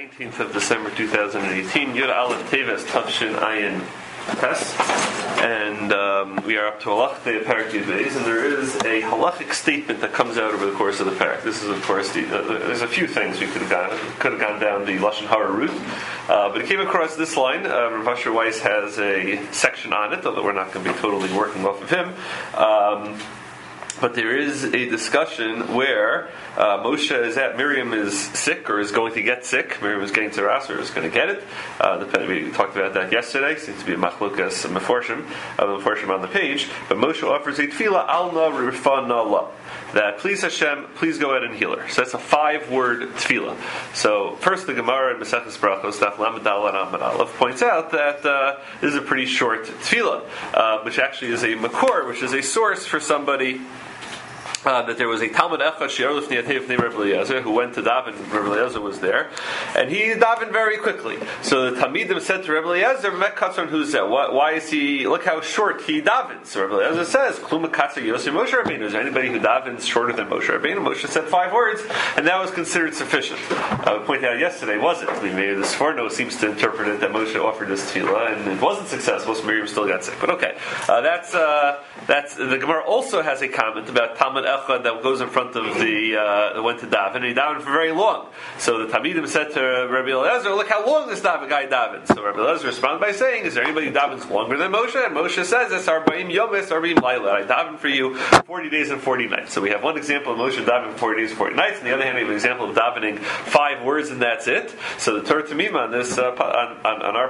19th of December 2018, Yud Aleph Teves Tafshin Ayin Tes, and we are up to Halach Day of Parak Yud Beis, and there is a halachic statement that comes out over the course of the parak. This is, of course, there's a few things we could have gone down the Lashon Hara route, but it came across this line. Rav Asher Weiss has a section on it, although we're not going to be totally working off of him. But there is a discussion where Moshe is at, Miriam is sick or is going to get sick. Miriam is getting tzaraas or is going to get it. We talked about that yesterday. Seems to be a machlokas meforshim on the page. But Moshe offers a tefillah alna rifana la, that please Hashem, please go ahead and heal her. So that's a 5-word tefillah. So first the Gemara in Maseches Brachos, Daf Lamed Daled Amud Aleph, points out that this is a pretty short tefillah, which actually is a makor, which is a source for somebody. That there was a Talmud Echad She'er Lifnei Atei Reb Eliezer who went to daven. Reb Eliezer was there, and he davened very quickly. So the Talmidim said to Reb Eliezer, "Mek Katzon who's that? Why is he? Look how short he davens." So Reb Eliezer says, "Klum Katzon Yosef Moshe Rabbeinu." Is there anybody who davens shorter than Moshe Rabbeinu? Moshe said 5 words, and that was considered sufficient. I pointed out yesterday, wasn't? I mean, maybe the Sforno seems to interpret it that Moshe offered this tefillah, and it wasn't successful. So Miriam still got sick. But okay, that's the Gemara also has a comment about Talmud Echad that goes in front of the went to daven, and he davened for very long. So the Talmidim said to Rabbi Eliezer, "Look how long this daven guy davens." So Rabbi Eliezer responded by saying, "Is there anybody who davens longer than Moshe?" And Moshe says, "It's Arba'im Yomis, Arba'im Laila. I daven for you 40 days and 40 nights." So we have one example of Moshe davening 40 days and 40 nights. On the other hand, we have an example of davening 5 words and that's it. So the Torah Tamima on this on our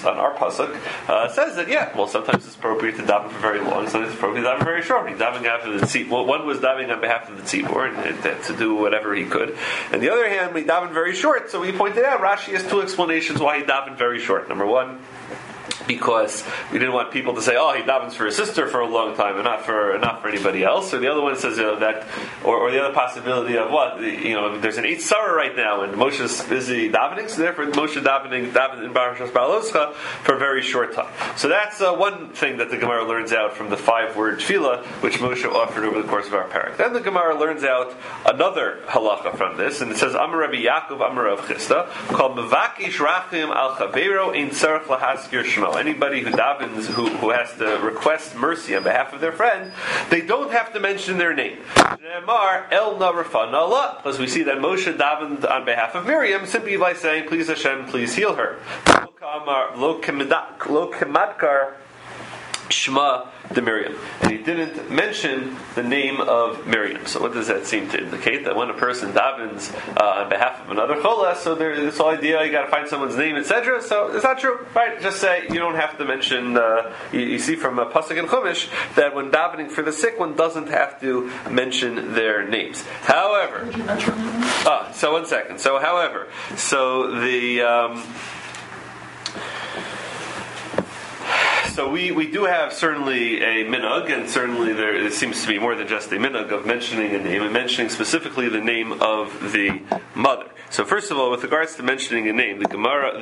pasuk says that sometimes it's appropriate to daven for very long, sometimes it's appropriate to daven very short. He's davening after the tzibur. Well, one was davening on behalf of the tzibur and to do whatever he could. On the other hand, we davened very short. So we pointed out Rashi has 2 explanations why he davened very short. Number one, because we didn't want people to say, "Oh, he davens for his sister for a long time and not for anybody else." Or the other one says that, or the other possibility of what there's an 8 Sarah right now and Moshe's busy davening, so therefore Moshe davened in Parashas Baloscha for a very short time. So that's one thing that the Gemara learns out from the 5-word tefillah which Moshe offered over the course of our parak. Then the Gemara learns out another halacha from this, and it says, "Amar Rabbi Yaakov, Amar Rav Chisda, called Mevakish Rachim al Chaveiro Ein Tzarech Lahaskir Shmo." Anybody who davens, who has to request mercy on behalf of their friend, they don't have to mention their name. Because we see that Moshe davened on behalf of Miriam simply by saying, "Please Hashem, please heal her." Lo kemadkar Shema de Miriam, and he didn't mention the name of Miriam. So what does that seem to indicate? That when a person davens on behalf of another chola, so there's this whole idea you got to find someone's name, etc. So it's not true, right? Just say you don't have to mention. You see from a pasuk in Chumash that when davening for the sick, one doesn't have to mention their names. However, so one second. So however, So we do have certainly a minhag, and certainly there seems to be more than just a minhag of mentioning a name, and mentioning specifically the name of the mother. So first of all, with regards to mentioning a name, the Gemara,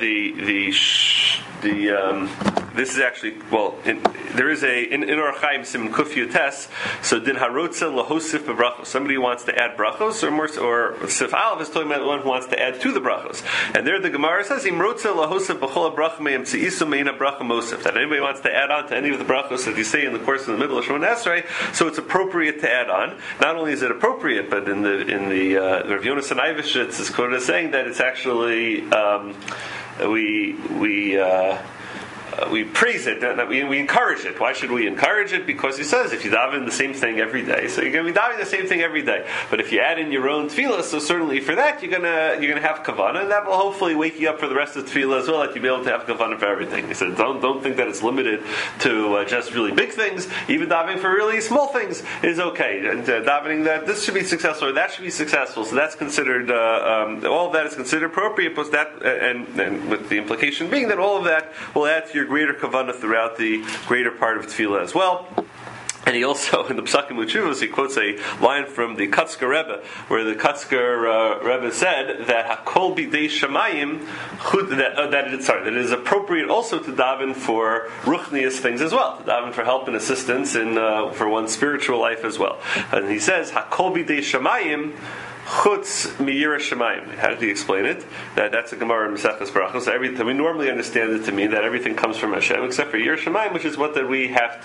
this is actually, there is in Or Chaim Sim Kuf Yotes, so din harotza lahosif bebrachos. Somebody wants to add brachos, or Sif Aleph is talking about the one who wants to add to the brachos. And there the Gemara says, Imrotza lahosif b'chol bracha me'em tzi'isu me'ina bracha mosif. That anybody wants to add on to any of the brachos that you say in the course of the middle of Shemon Esrei, so it's appropriate to add on. Not only is it appropriate, but in the Rav Yonasan Eiveshitz is quoted as saying that it's actually we praise it, we encourage it. Why should we encourage it? Because he says if you daven the same thing every day, so you're going to be davening the same thing every day. But if you add in your own tefillah, so certainly for that you're going to have kavanah, and that will hopefully wake you up for the rest of the tefillah as well, that you'll be able to have kavanah for everything. He said don't think that it's limited to just really big things. Even davening for really small things is okay. And davening that this should be successful or that should be successful, so that's considered all of that is considered appropriate. But that and with the implication being that all of that will add to your greater kavanah throughout the greater part of tefillah as well. And he also, in the Psakim Uchuvos, he quotes a line from the Kotzker Rebbe, where the Kotzker Rebbe said that Hakol Bidei Shamayim, that it is appropriate also to daven for ruchnius things as well, to daven for help and assistance in for one's spiritual life as well. And he says Hakol Bidei Shamayim chutz miyira shemayim. How did he explain it? That's a Gemara in Maseches Brachos. We normally understand it to mean that everything comes from Hashem, except for yira shemayim, which is what that we have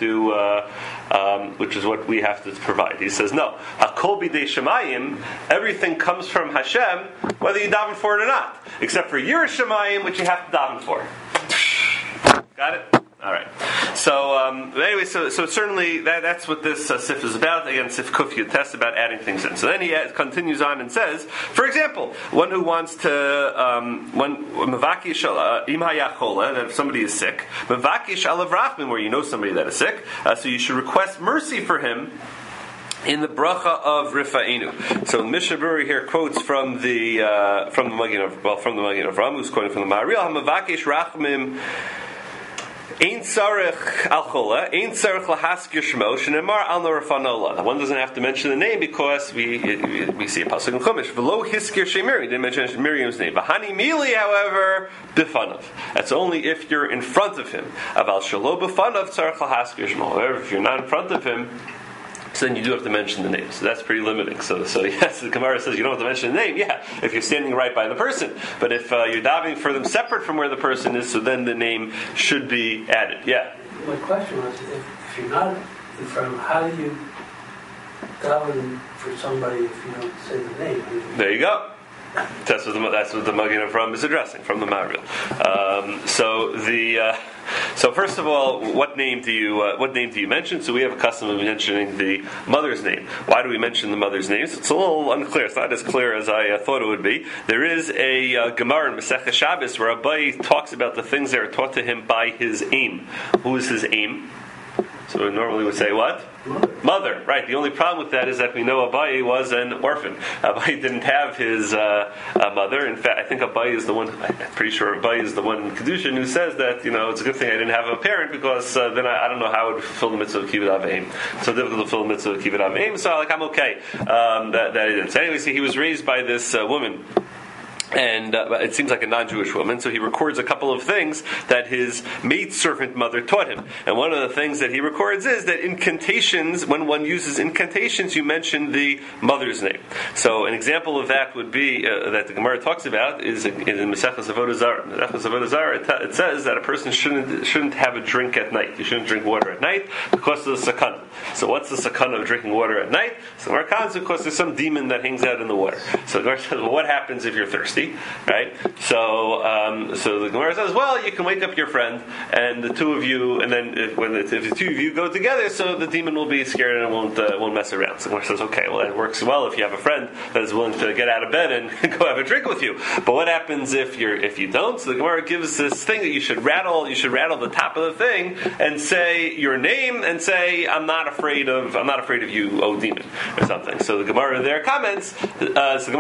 to provide. He says no. Hakol bidei shemayim. Everything comes from Hashem, whether you daven for it or not, except for yira shemayim, which you have to daven for. Got it? All right. So anyway, so certainly that's what this Sif is about. Again, Sif Kuf Yud about adding things in. So then he continues on and says, for example, one who wants to Mavakish Im Hayachola, that if somebody is sick, Mavakish Alav Rachmin, where you know somebody that is sick, so you should request mercy for him in the bracha of Rifa'inu. So Mishnah Berurah here quotes from the Magen of Ram, who's quoting from the Maharil, Mavakish Rachmim. Ein tzarich al chola, ein tzarich lahaskir shmo, shenemar al norafanola. One doesn't have to mention the name because we see a pasuk in Chumash. V'lo hiskir shemiri, didn't mention Miriam's name. V'hani mili, however, b'fanav. That's only if you're in front of him. Aval shelo b'fanav tzarich lahaskir shmo. However, if you're not in front of him, so then you do have to mention the name. So that's pretty limiting. So yes, the Gemara says you don't have to mention the name. Yeah, if you're standing right by the person. But if you're davening for them separate from where the person is, so then the name should be added. Yeah. My question was, if you're not in front of them, how do you daven for somebody if you don't say the name? There you go. That's what the Magen of Ram is addressing from the Maharil. So first of all, what name do you mention? So we have a custom of mentioning the mother's name. Why do we mention the mother's names? It's a little unclear. It's not as clear as I thought it would be. There is a Gemara in Masechah Shabbos where Abai talks about the things that are taught to him by his aim. Who is his aim? So we normally would say what? Mother. Right. The only problem with that is that we know Abai was an orphan. Abai didn't have his mother. In fact, I think Abai is the one, I'm pretty sure Abai is the one in Kedushin who says that, it's a good thing I didn't have a parent because then I don't know how I would fulfill the mitzvah of Kibbud Avim. So difficult to fulfill the mitzvah of Kibbud Avim. So I'm okay that I didn't. So anyway, he was raised by this woman. And it seems like a non-Jewish woman, so he records a couple of things that his maidservant mother taught him. And one of the things that he records is that incantations, when one uses incantations, you mention the mother's name. So an example of that would be, that the Gemara talks about, is in Maseches Avodah Zarah. In Maseches Avodah Zarah, it says that a person shouldn't have a drink at night. You shouldn't drink water at night because of the sakana. So what's the sakana of drinking water at night? So the Gemara comes because there's some demon that hangs out in the water. So the Gemara says, well, what happens if you're thirsty? Right? So the Gemara says, well, you can wake up your friend, and the two of you, and then if the two of you go together, so the demon will be scared and won't mess around. So the Gemara says, okay, well, that works well if you have a friend that is willing to get out of bed and go have a drink with you. But what happens if you don't? So the Gemara gives this thing that you should rattle the top of the thing and say your name and say, I'm not afraid of you, oh demon, or something. So the Gemara there comments, the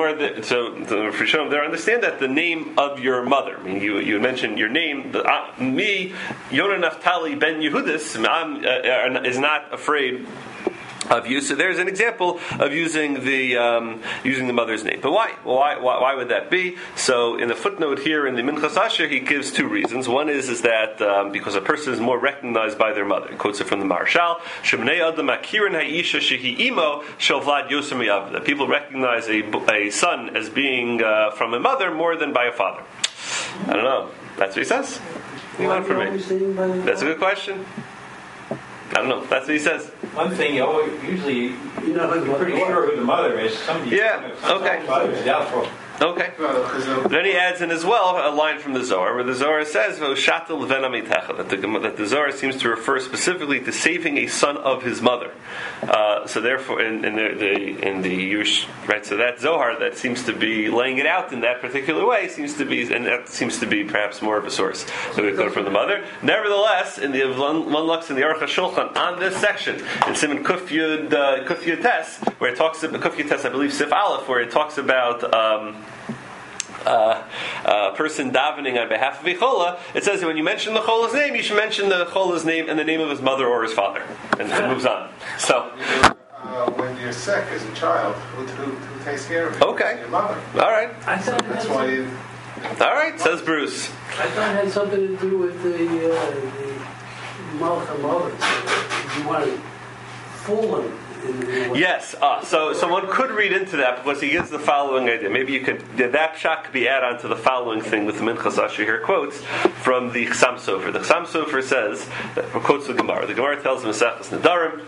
Rishonim there understand that the name of your mother, I mean, you mentioned your name, me, Yonah Naftali ben Yehudis, is not afraid of you. So there's an example of using the mother's name. But why? Why would that be? So in the footnote here in the Minchas Asher, he gives two reasons. One is that because a person is more recognized by their mother. He quotes it from the Maharshal. Shemnei Adam Akirin Ha'isha Shehi Imo Shel Vlad Yosem Yav. That people recognize a son as being from a mother more than by a father. I don't know. That's what he says. What do you want from me? That's a good question. I don't know. That's what he says. One thing, usually you're pretty sure who the mother is. Somebody, okay. Mother is doubtful. Okay. Then he adds in as well a line from the Zohar, where the Zohar says that the Zohar seems to refer specifically to saving a son of his mother. So therefore, in the Yush, right? So that Zohar that seems to be laying it out in that particular way seems to be perhaps more of a source that we quote from the mother. Nevertheless, in the one looks in the Aruch HaShulchan on this section in Siman Kuf Yud Tes, where it talks about Kuf Yud Tes, I believe Sif Aleph, where it talks about a person davening on behalf of a chola, it says that when you mention the chola's name, you should mention the chola's name and the name of his mother or his father, and it moves on. So, when you're sick as a child, who takes care of you? Okay. Your mother. All right. I thought that's why you. All right, says Bruce. I thought it had something to do with the Malcha mother. You want to fool him in the real world. Yes, so one could read into that because he gives the following idea. Maybe you could, that pshat could be added on to the following thing with the Minchas Asher here quotes from the Chassam Sofer. The Chassam Sofer says, quotes the Gemara. The Gemara tells him, Maseches Nedarim,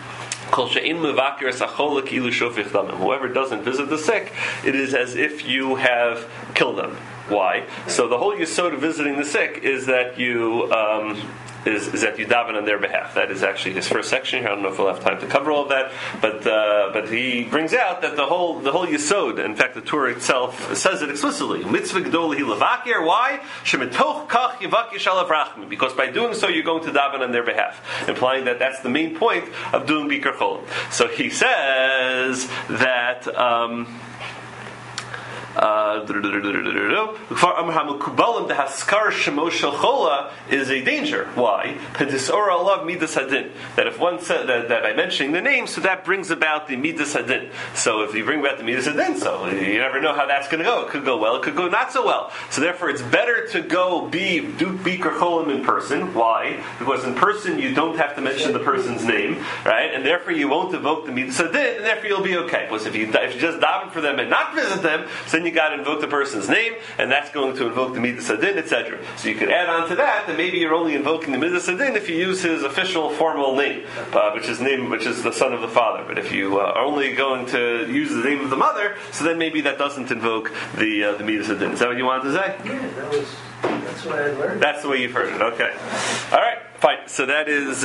whoever doesn't visit the sick, it is as if you have killed them. Why? So the whole yesod of visiting the sick is that you is that you daven on their behalf. That is actually his first section here. I don't know if we'll have time to cover all of that, but he brings out that the whole yesod. In fact, the Torah itself says it explicitly. Mitzvah gedol hi levakir. Why? Shemitoch kach yivakish alav rachmi. Because by doing so, you're going to daven on their behalf, implying that that's the main point of doing Bikar Cholim. So he says that. Is a danger. Why? That if one said that by mentioning the name, so that brings about the midas hadin. So if you bring about the midas hadin, so you never know how that's going to go. It could go well, it could go not so well. So therefore, it's better to do Bikar Cholim in person. Why? Because in person you don't have to mention the person's name, right? And therefore you won't evoke the midas hadin, and therefore you'll be okay. Because if you just daven for them and not visit them, so then you got to invoke the person's name, and that's going to invoke the midas hadin, etc. So you could add on to that maybe you're only invoking the midas hadin if you use his official formal name, which is the son of the father. But if you are only going to use the name of the mother, so then maybe that doesn't invoke the midas hadin. Is that what you wanted to say? Yeah, that's what I learned. That's the way you've heard it. Okay. All right. Fine. So that is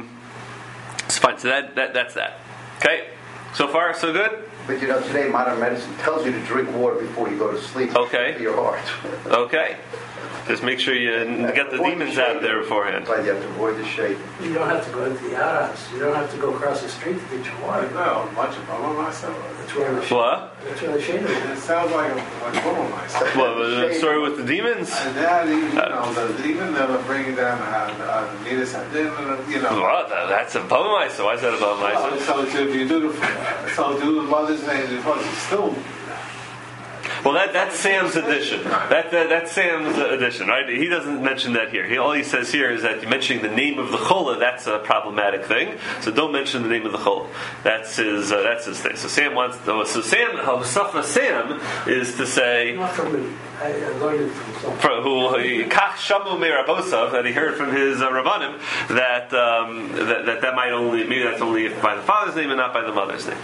fine. So that's that. Okay. So far, so good. But today modern medicine tells you to drink water before you go to sleep. Okay. For your heart. Okay. Just make sure you get the demons out there beforehand. But you have to avoid the shade. You don't have to go into the outhouse. You don't have to go across the street to get your water. No, much of them myself. That's where the shade. What? That's where the shade is. It sounds like a woman myself. What, the story with the demons? And that, even though they're bringing down the midas hadin, What? That's a bava ma'isa. Why is that a bava ma'isa? So if you do the mother's name, it's still. Well, that's Sam's addition. That's Sam's addition, right? He doesn't mention that here. All he says here is that mentioning the name of the chola, that's a problematic thing. So don't mention the name of the chola. That's his thing. So Sam wants to. So Sam, Hausafa Sam is to say. Not from me. I learned it from someone. Kach shamu me'rabosav, that he heard from his rabbanim that might only, maybe that's only by the father's name and not by the mother's name.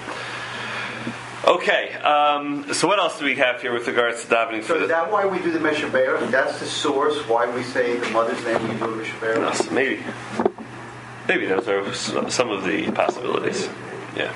Okay, so what else do we have here with regards to davening for So is that why we do the Meshaber? That's the source why we say the mother's name when you do the Meshaber? No, maybe those are some of the possibilities. Yeah.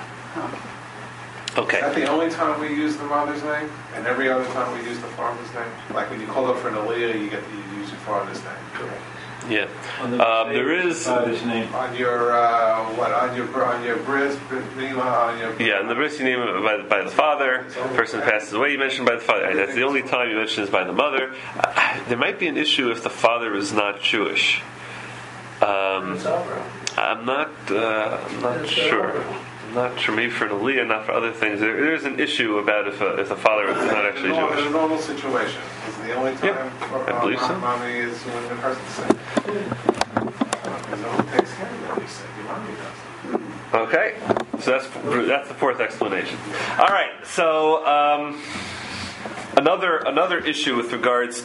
Okay. Is that the only time we use the mother's name? And every other time we use the father's name? Like when you call up for an aliyah, you use your father's name. Correct. Yeah. There is his name. On your on your bris, on your and the bris you name by the father. The person passes away, you mention by the father. That's the only time you mention is by the mother. There might be an issue if the father is not Jewish. I'm not sure. I'm not sure. Maybe for an aliyah, not for other things. There is an issue about if the father is not actually Jewish. In a normal situation, it's the only time I believe so. mommy is when the person's sick. Because no one takes care of that. You said your mommy does. Okay, so that's the fourth explanation. All right, so another issue with regards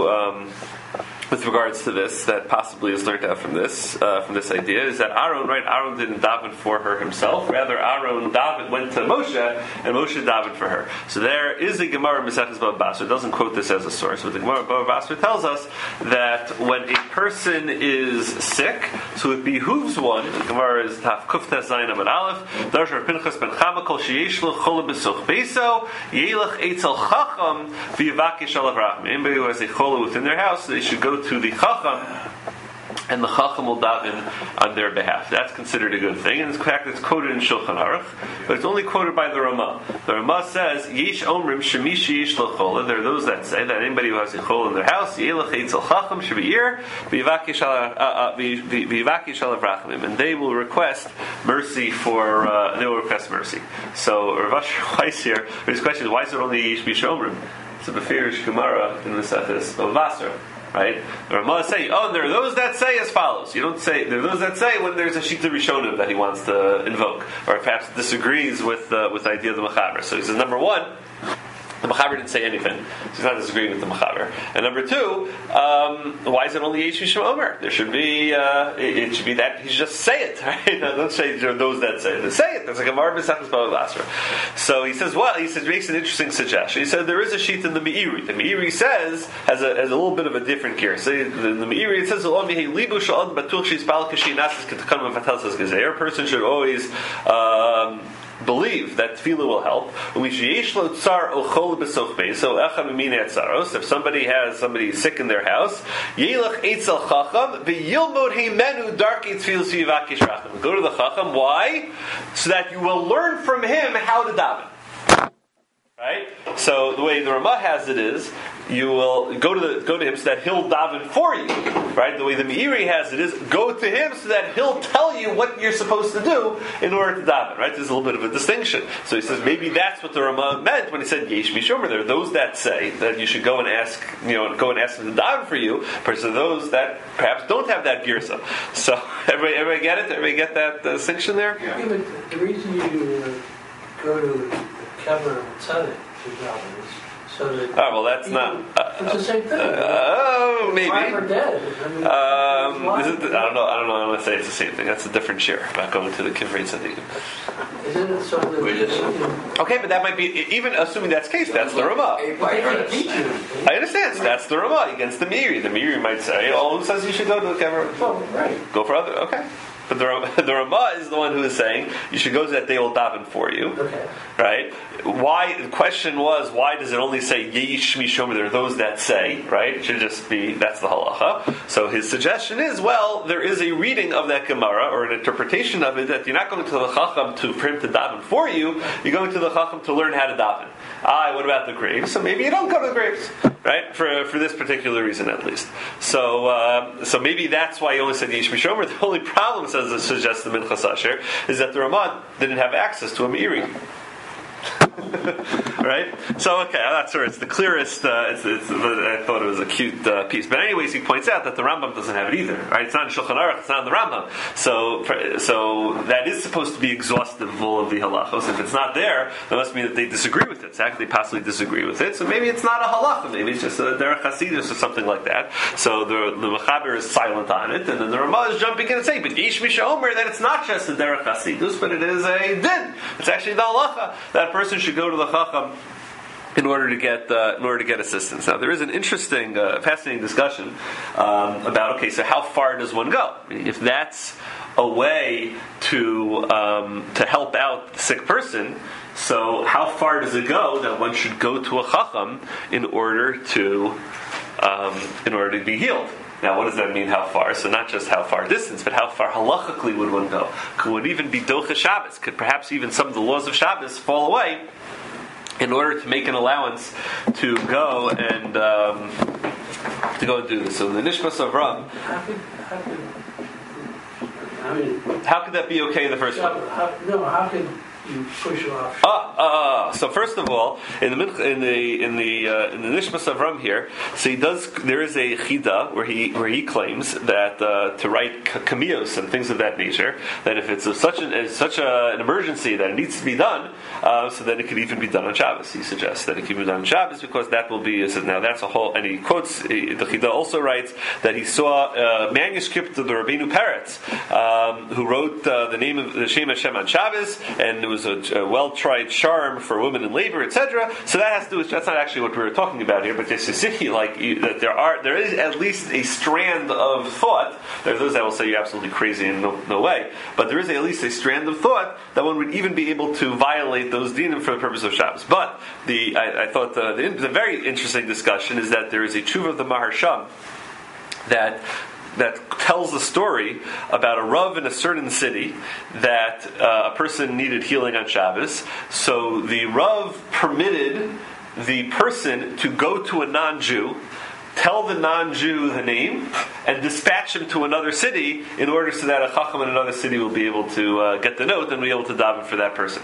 to this that possibly is learned out from this idea is that Aaron didn't daven for her himself. Rather, Aaron went to Moshe, and Moshe davened for her. So there is a Gemara in Maseches Bava Basra. It doesn't quote this as a source, but the Gemara Bava Basra tells us that when a person is sick, so it behooves one. The Gemara is Taf Kuftes Zayin Amud Aleph. Darsher Pinchas ben Chama Kol Sheyesh Lo Chola B'Such Beiso Yelech Eitzel Chacham V'Yivakish Alav Rachmi. Anybody who has a chola within their house, they should go to the Chacham, and the Chacham will daven on their behalf. That's considered a good thing, and in fact it's quoted in Shulchan Aruch, but it's only quoted by the Ramah. The Ramah says, Yesh Omrim Shemishi Yesh L'Chola. There are those that say that anybody who has a chol in their house, Yelech Eitzel Chacham Shebiyir V'Yivakish Alav Rachamim, and they will request mercy mercy. So Rav Asher Weiss here, his question is, why is it only Yesh Mish Omrim? It's a Beferish Gemara in Maseches Bava Basra. right? The Ramah is saying, oh, there are those that say as follows. You don't say, there are those that say when there's a Shita Rishonim that he wants to invoke, or perhaps disagrees with the idea of the Mechaber. So he says, number one, the Mechaber didn't say anything, so he's not disagreeing with the Mechaber. And number two, why is it only Yesh Mishum Omer? There should be, it should be that he should just say it, right? No, don't say there are those that say it. Say it. There's like a Mar B'Sachas Bava Basra. So he says, makes an interesting suggestion. He said there is a sheet in the Meiri. The Meiri says has a little bit of a different gear. So in the Meiri it says, a person should always believe that tefillah will help. So if somebody is sick in their house, go to the Chacham. Why? So that you will learn from him how to daven. Right? So the way the Ramah has it is, you will go to him so that he'll daven for you. Right? The way the Meiri has it is, go to him so that he'll tell you what you're supposed to do in order to daven. Right? There's a little bit of a distinction. So he says maybe that's what the Ramah meant when he said Yesh Mishomer. There are those that say that you should go and ask him to daven for you. Versus those that perhaps don't have that girsa. So everybody get it? Everybody get that distinction there? Yeah, but the reason you go to Kever and Tzaddik to daven is so that. Oh, well, that's not. It's the same thing. Oh, maybe. Alive or dead. I don't know. I don't want to say it's the same thing. That's a different share about going to the Kivrei Tzaddikim. Isn't it so that Okay, but that might be, even assuming that's the case, that's the Ramah. I understand. So that's the Ramah against the Meiri. The Meiri might say, who says you should go to the Kivrei? Oh, right. Go for other. Okay. But the Ramah is the one who is saying you should go to that they will daven for you. Okay. Right? Why? The question was, why does it only say Yesh Mishomer? There are those that say, right? It should just be, that's the halacha. So his suggestion is, well, there is a reading of that Gemara, or an interpretation of it, that you're not going to the Chacham for him to daven for you, you're going to the Chacham to learn how to daven. What about the graves? So maybe you don't go to the graves. Right? For this particular reason, at least. So maybe that's why he only said Yesh Mishomer. The only problem, suggests the Minchas Asher, is that the Ramah didn't have access to a Meiri. Right? So, okay, I'm not sure it's the clearest, I thought it was a cute piece. But anyways, he points out that the Rambam doesn't have it either. Right? It's not in Shulchan Aruch, it's not in the Rambam. So that is supposed to be exhaustive of all of the halachos. If it's not there, that must mean that they disagree with it. They possibly disagree with it. So maybe it's not a halacha, maybe it's just a derech hasidus or something like that. So the Mechaber is silent on it, and then the Ramah is jumping in and saying, but Yesh Mishomer, that it's not just a derech hasidus, but it is a din. It's actually the halacha. That person should go to the Chacham in order to get assistance. Now, there is an interesting, fascinating discussion about so how far does one go? If that's a way to help out the sick person, so how far does it go that one should go to a Chacham in order to be healed? Now, what does that mean, how far? So not just how far distance, but how far halachically would one go? Could it even be Docha Shabbos? Could perhaps even some of the laws of Shabbos fall away in order to make an allowance to go and do this? So the Nishmas of Ram, how could that be okay in the first place? How could you push off? So first of all, in the Nishmas Avram here, so there is a chida where he claims that to write camillos and things of that nature, that if it's such an emergency that it needs to be done, so that it could even be done on Shabbos. He suggests that it can be done on Shabbos because that will be. Now that's a whole. And he quotes the chida also writes that he saw a manuscript of the Rabbeinu Peretz, who wrote the name of the Shem Hashem on Shabbos, and it was a well-tried charm for women in labor, etc. So that has to do with, that's not actually what we were talking about here, but just to see that there is at least a strand of thought. There are those that will say you're absolutely crazy and no way, but there is at least a strand of thought that one would even be able to violate those dinim for the purpose of Shabbos. But I thought the very interesting discussion is that there is a tshuva of the Maharsham that tells the story about a Rav in a certain city that a person needed healing on Shabbos. So the Rav permitted the person to go to a non-Jew, tell the non-Jew the name, and dispatch him to another city in order so that a Chacham in another city will be able to get the note and be able to daven for that person.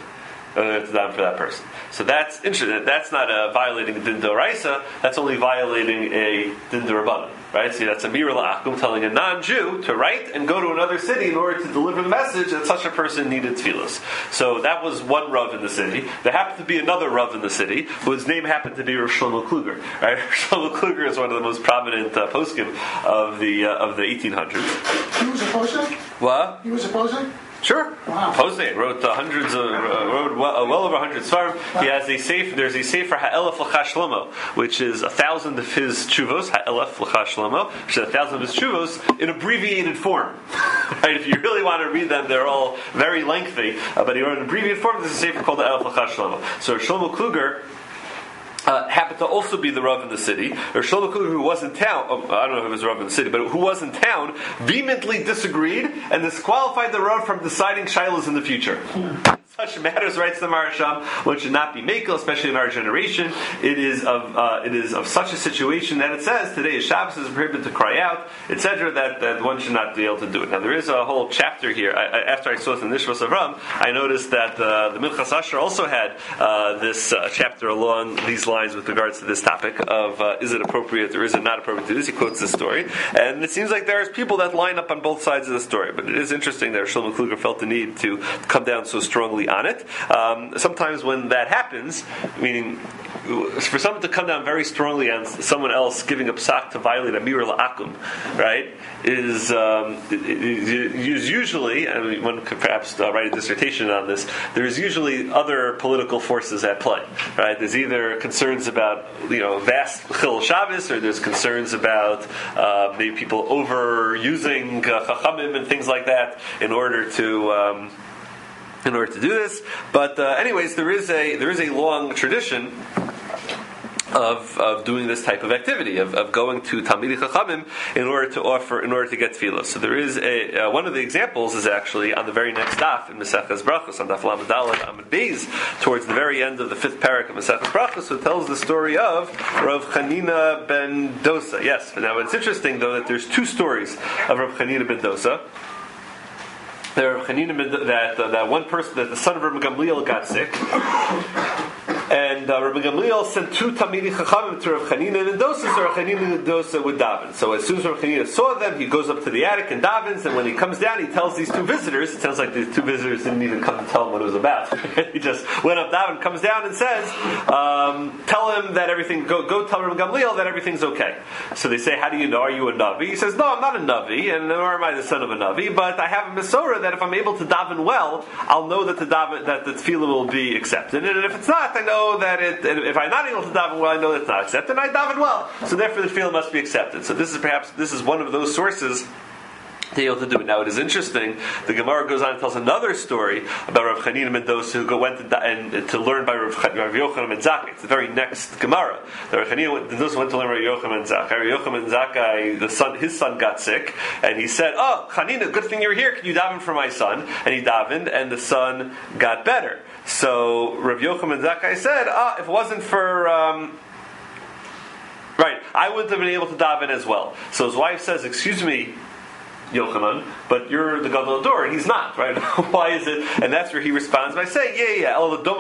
So that's interesting. That's not violating a din d'oraisa. That's only violating a din d'rabbanan. right? So that's a Mir La'akum telling a non-Jew to write and go to another city in order to deliver the message that such a person needed tefillos. So that was one Rav in the city. There happened to be another Rav in the city whose name happened to be Rav Shlomo Kluger. Right? Rav Shlomo Kluger is one of the most prominent poskim of the 1800s. He was a posek? What? He was a posek? Sure. Wow. Posek wrote hundreds of, wrote well over 100 svarim. He has a sefer. There's a sefer Ha'elef L'cha Shlomo, which is 1,000 of his chuvos. Ha'elef L'cha Shlomo, which is 1,000 of his chuvos in abbreviated form. Right? If you really want to read them, they're all very lengthy. But he wrote in abbreviated form. There's a sefer called the Ha'elef L'cha Shlomo. So Shlomo Kluger happened to also be the Rav in the city. Or Shlomo Kluger, who was in town, I don't know if it was Rav in the city, but who was in town, vehemently disagreed and disqualified the Rav from deciding shilas in the future. Such matters, writes the Maharsham, one should not be makel, especially in our generation. It is of such a situation that it says today is Shabbos, is prohibited to cry out, etc. That one should not be able to do it. Now there is a whole chapter here. After I saw it in Nishvas Avram, I noticed that the Minchas Asher also had this chapter along these lines with regards to this topic of is it appropriate or is it not appropriate to do this. He quotes this story, and it seems like there's people that line up on both sides of the story. But it is interesting that Shlomo Kluger felt the need to come down so strongly on it. Sometimes when that happens, meaning for someone to come down very strongly on someone else giving a psak to violate a Mir La'akum, right, is usually, I mean, one could perhaps write a dissertation on this, there's usually other political forces at play, right? There's either concerns about, vast Chil Shabbos, or there's concerns about maybe people overusing Chachamim and things like that in order to do this. But anyways, there is a long tradition of doing this type of activity, of going to Talmidei Chachamim in order to get tefillah. So there is one of the examples is actually on the very next daf in Maseches Brachos, on daf Lamed Daled Amud Beis, towards the very end of the 5th parak of Maseches Brachos. So it tells the story of Rav Chanina ben Dosa. Yes, now it's interesting though that there's two stories of Rav Chanina ben Dosa. There, that one person, that the son of Rabbi Gamliel got sick, and Rabbi Gamliel sent two Talmidei Chachamim to Rav Chanina and Dosa, so Rav Chanina and Dosa would daven. So as soon as Rav Chanina saw them, he goes up to the attic and davens, and when he comes down, he tells these two visitors, it sounds like these two visitors didn't even come to tell him what it was about. He just went up daven, comes down and says, tell him that everything, go tell Rabbi Gamliel that everything's okay. So they say, how do you know, are you a Navi? He says, no, I'm not a Navi, and nor am I the son of a Navi, but I have a Mesorah that if I'm able to daven well, I'll know that the tefillah will be accepted. And if it's not, I know that if I'm not able to daven well, I know that it's not accepted, and I daven well. So therefore the tefillah must be accepted. So this is one of those sources to be able to do it. Now it is interesting, the Gemara goes on and tells another story about Rav Chanina ben Dosa who went to learn by Rav Yochanan ben Zakkai. It's the very next Gemara. Rav Chanina ben Dosa went to learn by Rav Yochanan ben Zakkai. Rav Yochanan ben Zakkai, his son got sick, and he said, oh, Chanina, good thing you're here, can you daven for my son? And he davened, and the son got better. So Rav Yochanan ben Zakkai said, if it wasn't for right, I wouldn't have been able to daven as well. So his wife says, excuse me, Yochanan, but you're the Gadol Dor, and he's not, right? Why is it? And that's where he responds by saying, yeah.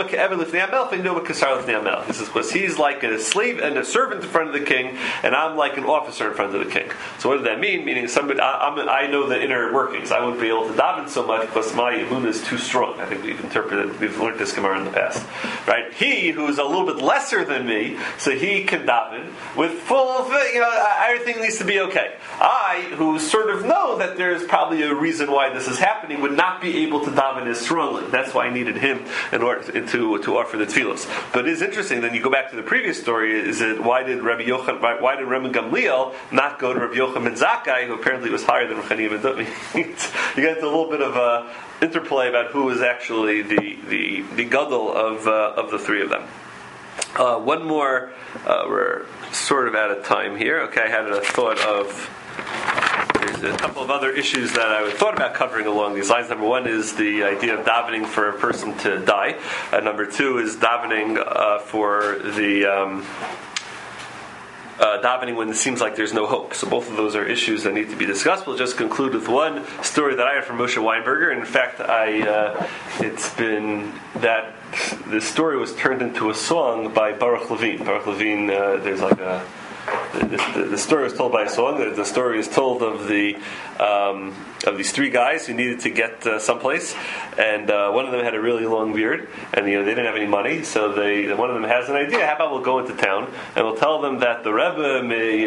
He says, because he's like a slave and a servant in front of the king, and I'm like an officer in front of the king. So what does that mean? Meaning, I know the inner workings. I wouldn't be able to daven so much because my imun is too strong. I think we've learned this Gemara in the past, right? He, who's a little bit lesser than me, so he can daven with full, everything needs to be okay. I, who sort of know that there's probably a reason why this is happening, would not be able to daven as strongly. That's why I needed him in order to offer the tefillos. But it is interesting. Then you go back to the previous story. Is it why did Rabbi Gamliel not go to Rabbi Yochanan ben Zakkai, who apparently was higher than Rav Chanina ben Dosa? You get into a little bit of a interplay about who was actually the gadol of the three of them. One more. We're sort of out of time here. Okay, I had a thought of. There's a couple of other issues that I thought about covering along these lines. Number one is the idea of davening for a person to die. Number two is davening for the davening when it seems like there's no hope. So both of those are issues that need to be discussed. We'll just conclude with one story that I had from Moshe Weinberger. And in fact, it's been that this story was turned into a song by Baruch Levine. Baruch Levine, there's like a the story was told by a song. The story is told of of these three guys who needed to get someplace, and one of them had a really long beard, and they didn't have any money, so one of them has an idea. How about we'll go into town and we'll tell them that the Rebbe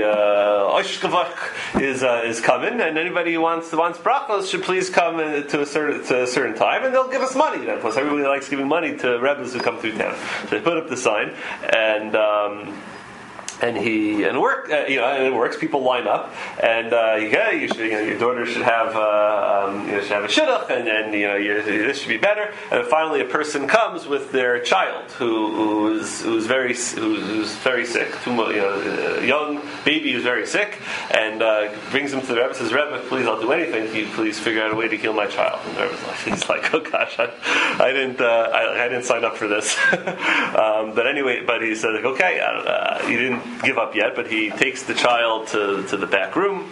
is coming, and anybody who wants brachos should please come to a certain time, and they'll give us money. Then, plus, everybody likes giving money to Rebbes who come through town. So they put up the sign, and it works. People line up, and your daughter should have should have a shidduch, and this should be better. And then finally, a person comes with their child who's very sick, a young baby who's very sick, and brings him to the Rebbe. Says, Rebbe, please, I'll do anything. Can you please figure out a way to heal my child? And the Rebbe's like, oh gosh, I didn't sign up for this. But anyway, he said, okay, you didn't give up yet, but he takes the child to the back room,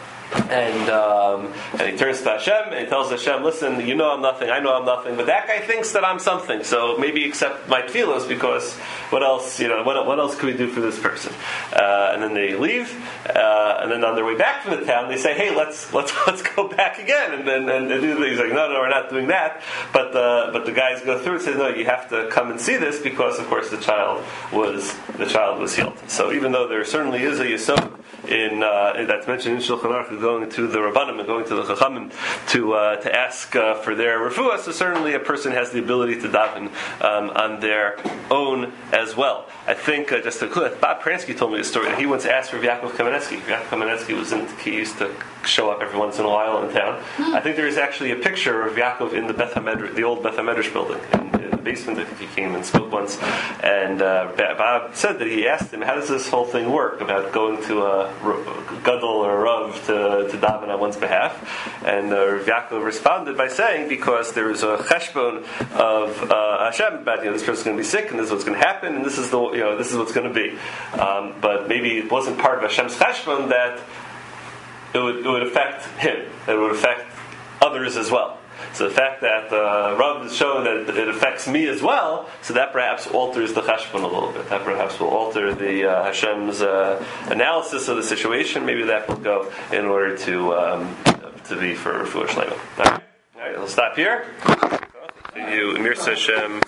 and he turns to Hashem and he tells Hashem, listen, you know I'm nothing, I know I'm nothing, but that guy thinks that I'm something, so maybe accept my tefillos, because what else can we do for this person? And then they leave, and then on their way back from the town they say, hey, let's go back again, and do things. He's like, no, we're not doing that. But the guys go through and say, no, you have to come and see this, because of course the child was healed. So even though there certainly is a yesod in that's mentioned in Shulchan Aruch, going to the Rabbanim and going to the Chachamim to ask for their refuah, so certainly a person has the ability to daven on their own as well. I think just to include, Bob Pransky told me a story that he once asked for Yaakov Kamenetsky. Yaakov Kamenetsky he used to show up every once in a while in town. I think there is actually a picture of Yaakov in the old Beth HaMedrash building in the basement. I think he came and spoke once, and Bob said that he asked him, how does this whole thing work about going to a gadol or a rav to daven on one's behalf? And Rav Yaakov responded by saying, because there is a cheshbon of Hashem about this person's going to be sick, and this is what's going to happen, and this is what's going to be. But maybe it wasn't part of Hashem's cheshbon that it would affect him, that it would affect others as well. So the fact that Rav is showing that it affects me as well, so that perhaps alters the cheshbon a little bit. That perhaps will alter the Hashem's analysis of the situation. Maybe that will go in order to be for Refuah Shlema. All right, we'll stop here. Thank you, Mir Hashem.